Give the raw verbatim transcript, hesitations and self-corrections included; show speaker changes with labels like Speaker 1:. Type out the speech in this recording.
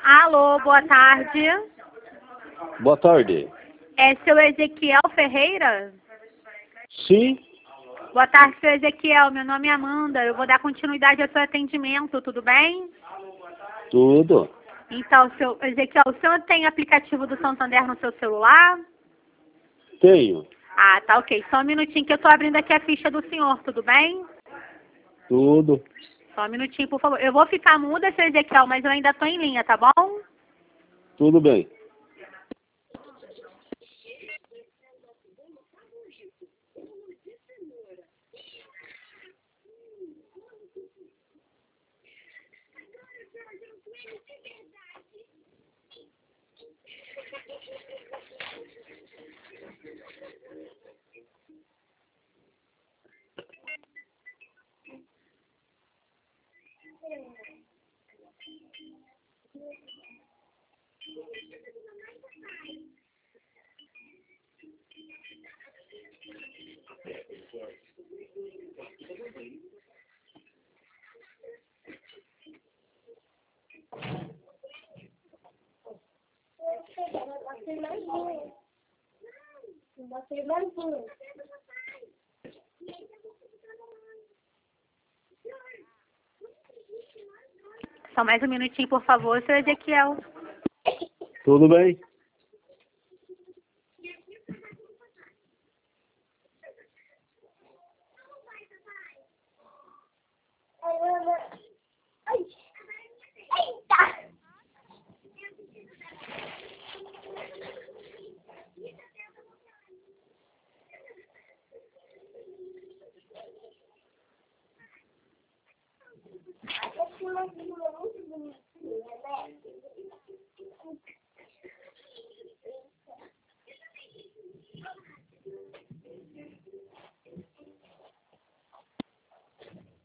Speaker 1: Alô, boa tarde.
Speaker 2: Boa tarde.
Speaker 1: É seu Ezequiel Ferreira?
Speaker 2: Sim,
Speaker 1: Boa tarde, seu Ezequiel. Meu nome é Amanda. Eu vou dar continuidade ao seu atendimento, tudo bem?
Speaker 2: tudo.
Speaker 1: Então, seu Ezequiel, o senhor tem aplicativo do Santander no seu celular?
Speaker 2: Tenho.
Speaker 1: Ah, tá ok. Só um minutinho que eu tô abrindo aqui a ficha do senhor, tudo bem?
Speaker 2: Tudo.
Speaker 1: Só um minutinho, por favor. Eu vou ficar muda, seu Ezequiel, mas eu ainda tô em linha, tá bom?
Speaker 2: Tudo bem.
Speaker 1: Só mais um minutinho, por favor, seu Ezequiel.
Speaker 2: Tudo bem.